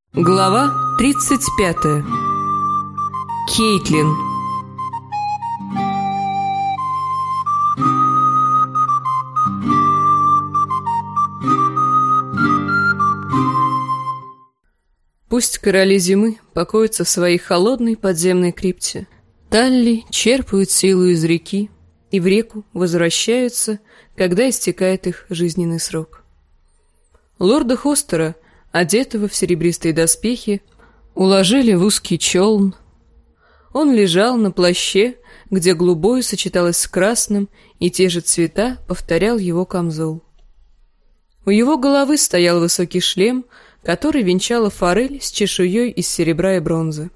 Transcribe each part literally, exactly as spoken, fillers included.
Глава тридцать пятая. Кейтлин. Пусть короли зимы покоятся в своей холодной подземной крипте. Талли черпают силу из реки и в реку возвращаются, когда истекает их жизненный срок. Лорда Хостера, одетого в серебристые доспехи, уложили в узкий челн. Он лежал на плаще, где голубое сочеталось с красным, и те же цвета повторял его камзол. У его головы стоял высокий шлем, который венчала форель с чешуей из серебра и бронзы.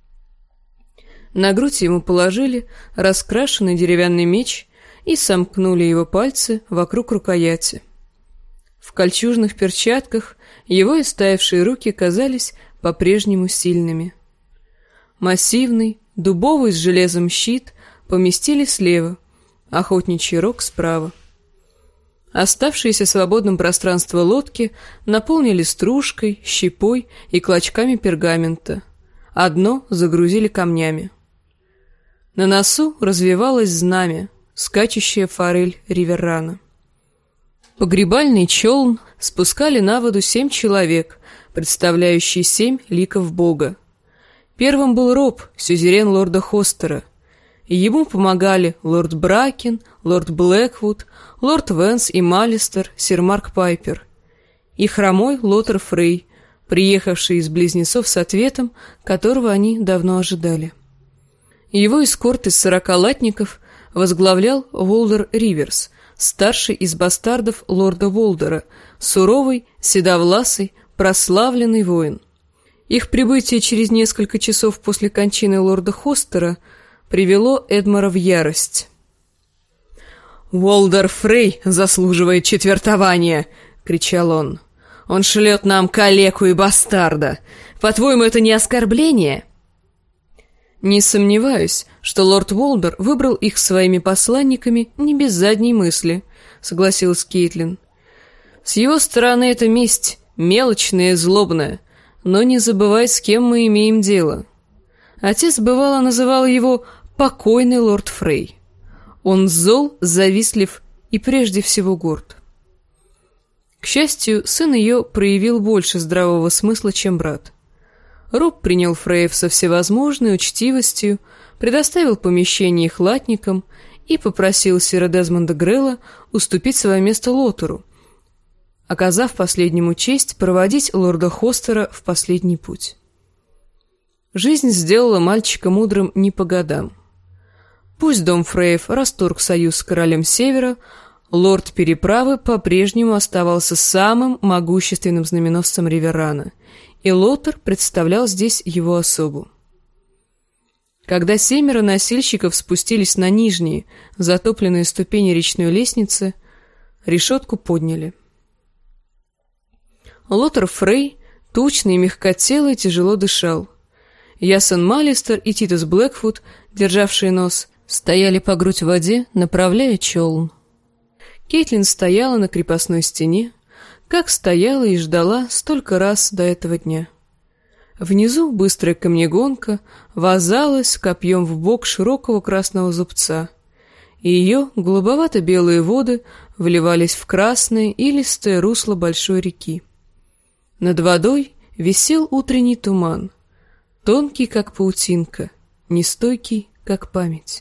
На грудь ему положили раскрашенный деревянный меч и сомкнули его пальцы вокруг рукояти. В кольчужных перчатках его истаявшие руки казались по-прежнему сильными. Массивный, дубовый с железом щит поместили слева, охотничий рог справа. Оставшееся свободным пространство лодки наполнили стружкой, щепой и клочками пергамента, а дно загрузили камнями. На носу развевалось знамя, скачущая форель Риверрана. Погребальный челн спускали на воду семь человек, представляющие семь ликов Бога. Первым был Роб, сюзерен лорда Хостера, и ему помогали лорд Бракен, лорд Блэквуд, лорд Венс и Малистер, сир Марк Пайпер, и хромой Лотер Фрей, приехавший из близнецов с ответом, которого они давно ожидали. Его эскорт из сорока латников возглавлял Волдер Риверс, старший из бастардов лорда Волдера, суровый, седовласый, прославленный воин. Их прибытие через несколько часов после кончины лорда Хостера привело Эдмара в ярость. «Волдер Фрей заслуживает четвертования!» — кричал он. «Он шлет нам калеку и бастарда! По-твоему, это не оскорбление?» «Не сомневаюсь, что лорд Волдер выбрал их своими посланниками не без задней мысли», — согласилась Кейтлин. «С его стороны это месть, мелочная и злобная, но не забывай, с кем мы имеем дело. Отец бывало называл его «покойный лорд Фрей». Он зол, завистлив и прежде всего горд». К счастью, сын ее проявил больше здравого смысла, чем брат. Роб принял Фреев со всевозможной учтивостью, предоставил помещение их латникам и попросил сира Дезмонда Грелла уступить свое место Лотеру, оказав последнему честь проводить лорда Хостера в последний путь. Жизнь сделала мальчика мудрым не по годам. Пусть дом Фреев расторг союз с королем Севера, лорд Переправы по-прежнему оставался самым могущественным знаменосцем Риверрана, и Лотер представлял здесь его особу. Когда семеро носильщиков спустились на нижние, затопленные ступени речной лестницы, решетку подняли. Лотер Фрей, тучный и мягкотелый, тяжело дышал. Ясон Малистер и Титус Блэквуд, державшие нос, стояли по грудь в воде, направляя челн. Кейтлин стояла на крепостной стене, как стояла и ждала столько раз до этого дня. Внизу быстрая камнегонка вонзалась копьем в бок широкого красного зубца, и ее голубовато-белые воды вливались в красное илистое русло большой реки. Над водой висел утренний туман, тонкий, как паутинка, нестойкий, как память.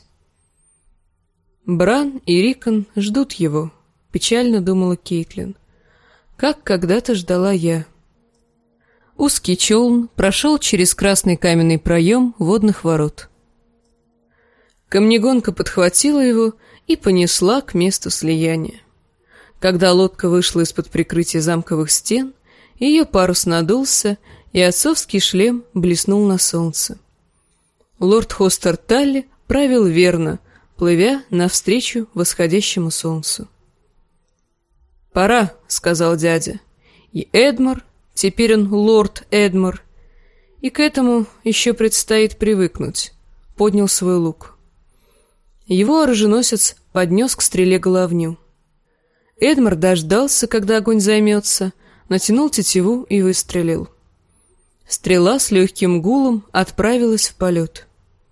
Бран и Рикон ждут его, печально думала Кейтлин, как когда-то ждала я. Узкий челн прошел через красный каменный проем водных ворот. Камнегонка подхватила его и понесла к месту слияния. Когда лодка вышла из-под прикрытия замковых стен, ее парус надулся, и отцовский шлем блеснул на солнце. Лорд Хостер Талли правил верно, плывя навстречу восходящему солнцу. «Пора», — сказал дядя, и Эдмар, теперь он лорд Эдмар, и к этому еще предстоит привыкнуть, поднял свой лук. Его оруженосец поднес к стреле головню. Эдмар дождался, когда огонь займется, натянул тетиву и выстрелил. Стрела с легким гулом отправилась в полет.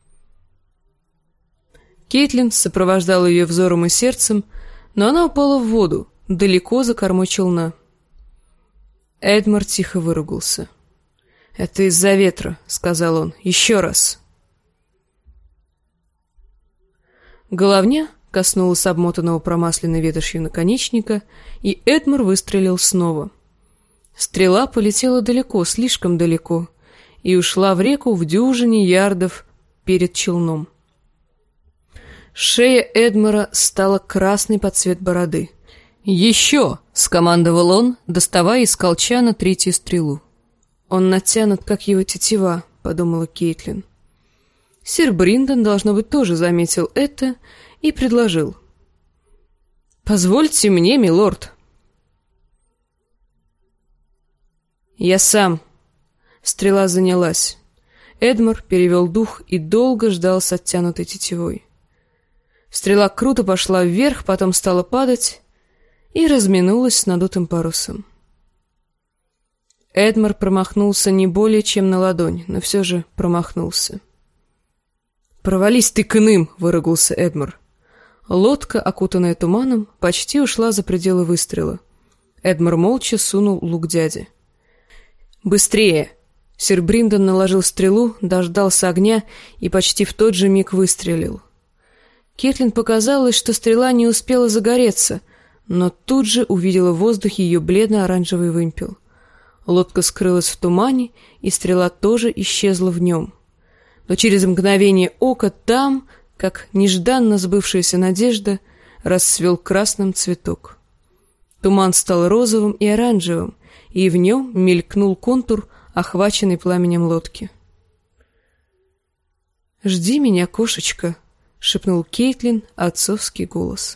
Кейтлин сопровождала ее взором и сердцем, но она упала в воду, далеко за кормой челна. Эдмар тихо выругался. «Это из-за ветра», — сказал он. «Еще раз». Головня коснулась обмотанного промасленной ветошью наконечника, и Эдмар выстрелил снова. Стрела полетела далеко, слишком далеко, и ушла в реку в дюжине ярдов перед челном. Шея Эдмара стала красной под цвет бороды. «Еще!» — скомандовал он, доставая из колчана третью стрелу. «Он натянут, как его тетива», — подумала Кейтлин. Сир Бриндон, должно быть, тоже заметил это и предложил. «Позвольте мне, милорд». «Я сам». Стрела занялась. Эдмар перевел дух и долго ждал с оттянутой тетивой. Стрела круто пошла вверх, потом стала падать и разминулась с надутым парусом. Эдмар промахнулся не более чем на ладонь, но все же промахнулся. «Провались ты к иным!» — выругался Эдмар. Лодка, окутанная туманом, почти ушла за пределы выстрела. Эдмар молча сунул лук дяде. «Быстрее!» Сир Бриндон наложил стрелу, дождался огня и почти в тот же миг выстрелил. Кейтлин показалось, что стрела не успела загореться, но тут же увидела в воздухе ее бледно-оранжевый вымпел. Лодка скрылась в тумане, и стрела тоже исчезла в нем. Но через мгновение ока там, как нежданно сбывшаяся надежда, расцвел красным цветок. Туман стал розовым и оранжевым, и в нем мелькнул контур, охваченный пламенем лодки. «Жди меня, кошечка», — шепнул Кейтлин отцовский голос.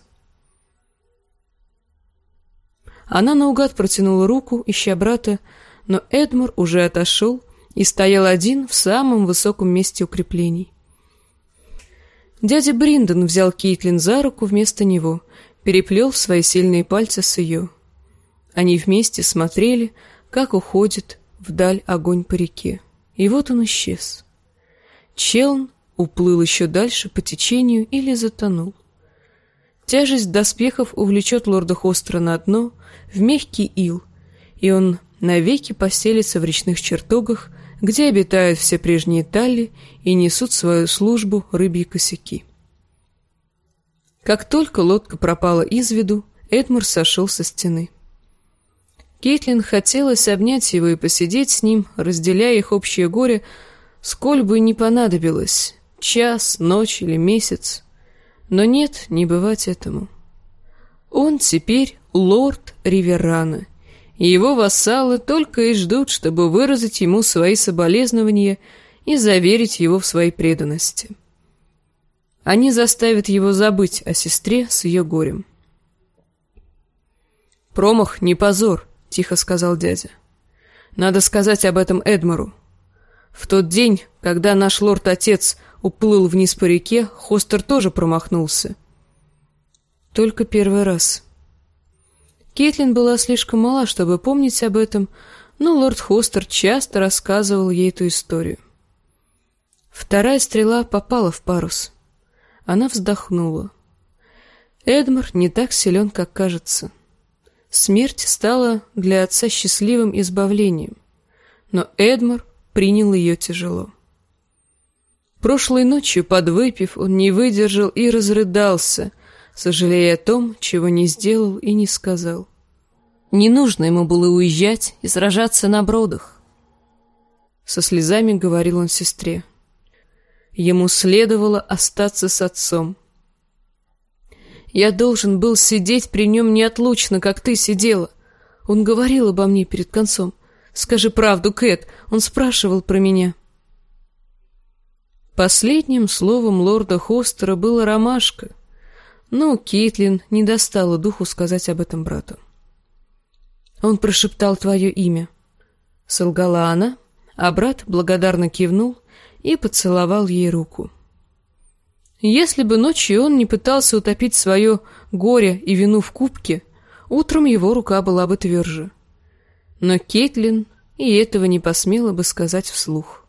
Она наугад протянула руку, ища брата, но Эдмар уже отошел и стоял один в самом высоком месте укреплений. Дядя Бриндон взял Кейтлин за руку вместо него, переплел свои сильные пальцы с ее. Они вместе смотрели, как уходит вдаль огонь по реке. И вот он исчез. Челн уплыл еще дальше по течению или затонул. Тяжесть доспехов увлечет лорда Хостера на дно, в мягкий ил, и он навеки поселится в речных чертогах, где обитают все прежние талли и несут свою службу рыбьи косяки. Как только лодка пропала из виду, Эдмар сошел со стены. Кейтлин хотелось обнять его и посидеть с ним, разделяя их общее горе, сколь бы ни понадобилось, час, ночь или месяц. Но нет, не бывать этому. Он теперь лорд Риверрана, и его вассалы только и ждут, чтобы выразить ему свои соболезнования и заверить его в своей преданности. Они заставят его забыть о сестре с ее горем. «Промах не позор», — тихо сказал дядя. «Надо сказать об этом Эдмару. В тот день, когда наш лорд-отец уплыл вниз по реке, Хостер тоже промахнулся. Только первый раз». Кейтлин была слишком мала, чтобы помнить об этом, но лорд Хостер часто рассказывал ей эту историю. Вторая стрела попала в парус. Она вздохнула. Эдмар не так силен, как кажется. Смерть стала для отца счастливым избавлением, но Эдмар принял ее тяжело. Прошлой ночью, подвыпив, он не выдержал и разрыдался, сожалея о том, чего не сделал и не сказал. Не нужно ему было уезжать и сражаться на бродах. Со слезами говорил он сестре. Ему следовало остаться с отцом. Я должен был сидеть при нем неотлучно, как ты сидела. Он говорил обо мне перед концом. Скажи правду, Кэт, он спрашивал про меня. Последним словом лорда Хостера была ромашка, но Кейтлин не достала духу сказать об этом брату. «Он прошептал твое имя», — солгала она, а брат благодарно кивнул и поцеловал ей руку. Если бы ночью он не пытался утопить свое горе и вину в кубке, утром его рука была бы тверже. Но Кейтлин и этого не посмела бы сказать вслух.